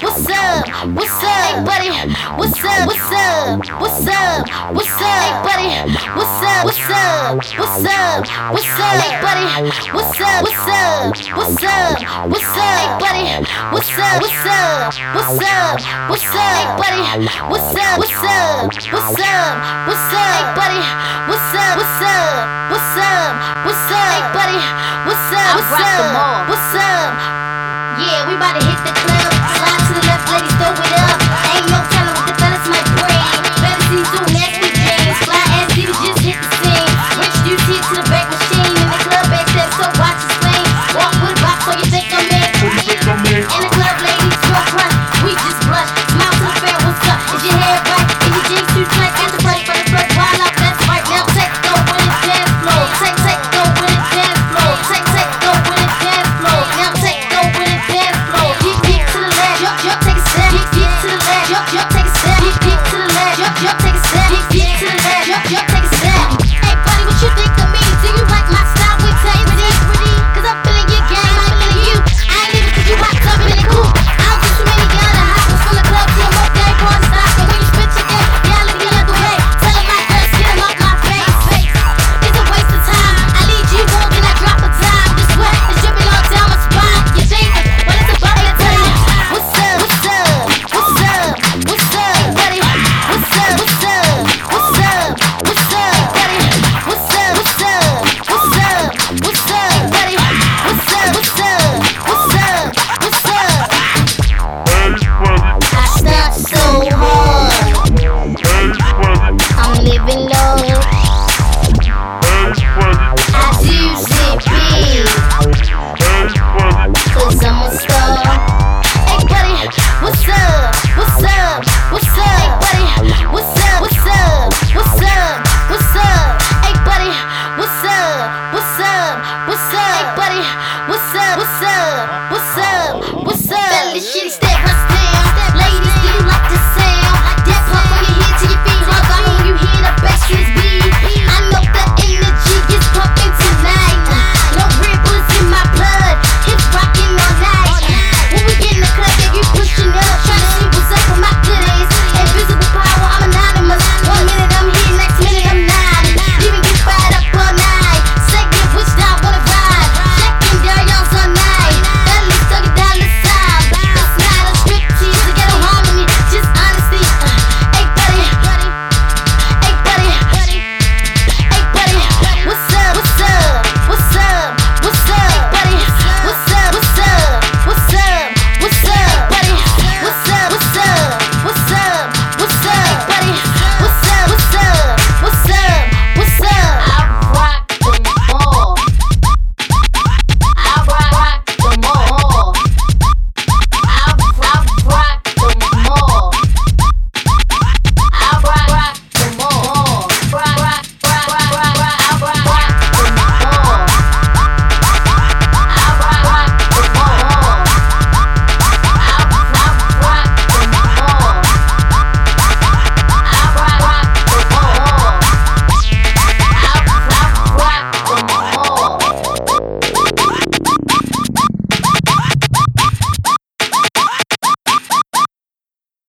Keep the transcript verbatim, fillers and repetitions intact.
What's up? What's up? Hey buddy, what's up? What's up? What's up? What's up? Hey buddy, what's up? What's up? What's up? What's up? Hey buddy, what's up? What's up? What's up? What's up? Hey buddy, what's up? What's up? What's up? What's up? Hey buddy, what's up? What's up? What's up? What's up? Hey buddy, what's up? What's up? What's up? What's up? Hey buddy, what's up? What's up? What's up? Yeah, we about to hit the club. Slide to the left, ladies, throw it up.